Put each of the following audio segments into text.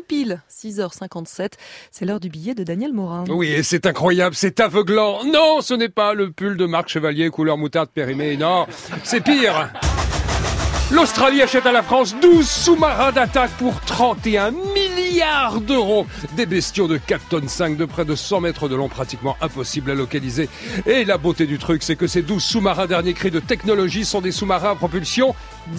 pile 6h57. C'est l'heure du billet de Daniel Morin. Oui, et c'est incroyable, c'est aveuglant. Non, ce n'est pas le pull de Marc Chevalier couleur moutarde périmée. Non, c'est pire. L'Australie achète à la France 12 sous-marins d'attaque pour 31 milliards d'euros. Des bestiaux de 4 tonnes 5 de près de 100 mètres de long, pratiquement impossible à localiser. Et la beauté du truc, c'est que ces 12 sous-marins dernier cri de technologie sont des sous-marins à propulsion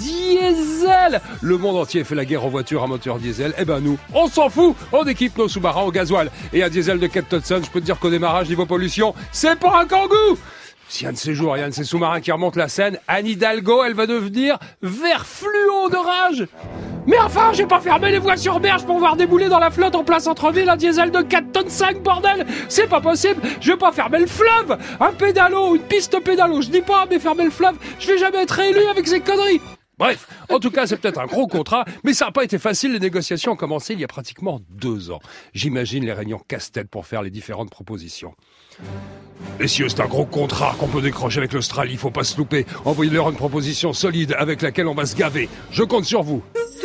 diesel. Le monde entier fait la guerre aux voitures à moteur diesel. Eh ben nous, on s'en fout. On équipe nos sous-marins au gasoil. Et un diesel de 4 tonnes 5, je peux te dire qu'au démarrage, niveau pollution, c'est pas un kangou. Si un de ces jours, il y a un de ces sous-marins qui remonte la Seine, Anne Hidalgo, elle va devenir vert fluo de rage. Mais enfin, j'ai pas fermé les voies sur berge pour voir débouler dans la flotte en plein centre-ville un diesel de 4 tonnes 5, bordel. C'est pas possible, je vais pas fermer le fleuve. Un pédalo, une piste pédalo, je dis pas, mais fermer le fleuve, je vais jamais être réélu avec ces conneries. Bref, en tout cas, c'est peut-être un gros contrat, mais ça n'a pas été facile. Les négociations ont commencé il y a pratiquement 2 ans. J'imagine les réunions casse-tête pour faire les différentes propositions. Messieurs, c'est un gros contrat qu'on peut décrocher avec l'Australie, faut pas se louper. Envoyez-leur une proposition solide avec laquelle on va se gaver. Je compte sur vous.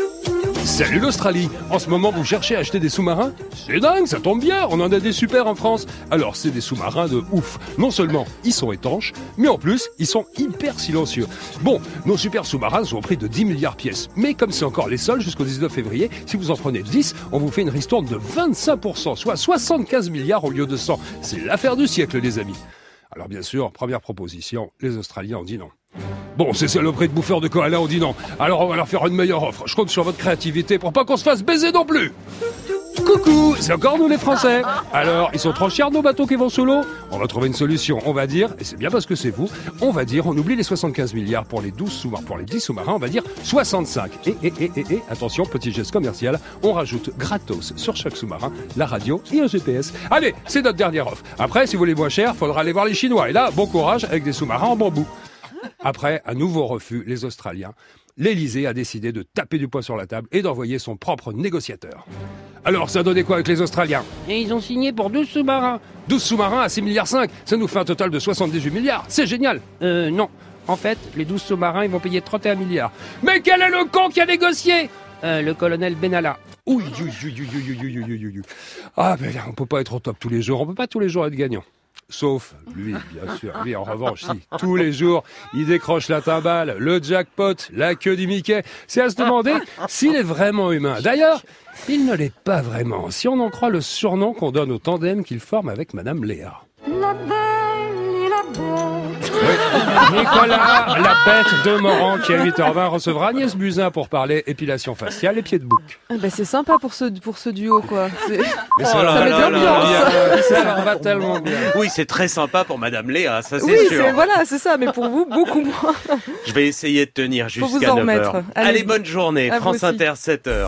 Salut l'Australie. En ce moment, vous cherchez à acheter des sous-marins ? C'est dingue, ça tombe bien, on en a des super en France. Alors, c'est des sous-marins de ouf. Non seulement ils sont étanches, mais en plus, ils sont hyper silencieux. Bon, nos super sous-marins sont au prix de 10 milliards pièces. Mais comme c'est encore les soldes jusqu'au 19 février, si vous en prenez 10, on vous fait une ristourne de 25%, soit 75 milliards au lieu de 100. C'est l'affaire du siècle, les amis. Alors bien sûr, première proposition, les Australiens ont dit non. Bon, ces saloperies de bouffeurs de koala ont dit non. Alors on va leur faire une meilleure offre. Je compte sur votre créativité pour pas qu'on se fasse baiser non plus. Coucou, c'est encore nous les Français. Alors, ils sont trop chers nos bateaux qui vont sous l'eau ? On va trouver une solution. On va dire, et c'est bien parce que c'est vous, on va dire, on oublie les 75 milliards pour les 12 sous-marins, pour les 10 sous-marins, on va dire 65. Et, attention, petit geste commercial, on rajoute gratos sur chaque sous-marin la radio et un GPS. Allez, c'est notre dernière offre. Après, si vous voulez moins cher, faudra aller voir les Chinois. Et là, bon courage avec des sous-marins en bambou. Après, un nouveau refus, les Australiens. L'Élysée a décidé de taper du poing sur la table et d'envoyer son propre négociateur. Alors, ça donnait quoi avec les Australiens ? Et ils ont signé pour 12 sous-marins. 12 sous-marins à 6,5 milliards, ça nous fait un total de 78 milliards. C'est génial. Non. En fait, les 12 sous-marins, ils vont payer 31 milliards. Mais quel est le con qui a négocié ? Le colonel Benalla. Ah, mais là, on peut pas être au top tous les jours. On peut pas tous les jours être gagnant. Sauf lui, bien sûr. Lui, en revanche, si. Tous les jours, il décroche la timbale, le jackpot, la queue du Mickey. C'est à se demander s'il est vraiment humain. D'ailleurs, il ne l'est pas vraiment, si on en croit le surnom qu'on donne au tandem qu'il forme avec Madame Léa. La belle et la bête. Oui. Nicolas, la bête de Morand, qui à 8h20 recevra Agnès Buzyn pour parler épilation faciale et pieds de bouc. Bah c'est sympa pour ce duo, quoi. Mais ça met de l'ambiance. Ça va tellement bien. Oui, c'est très sympa pour Madame Léa, ça c'est oui, sûr. Voilà, c'est ça, mais pour vous, beaucoup moins. Je vais essayer de tenir Faut jusqu'à vous en 9h. remettre. Allez, bonne journée, À France vous aussi. Inter, 7h.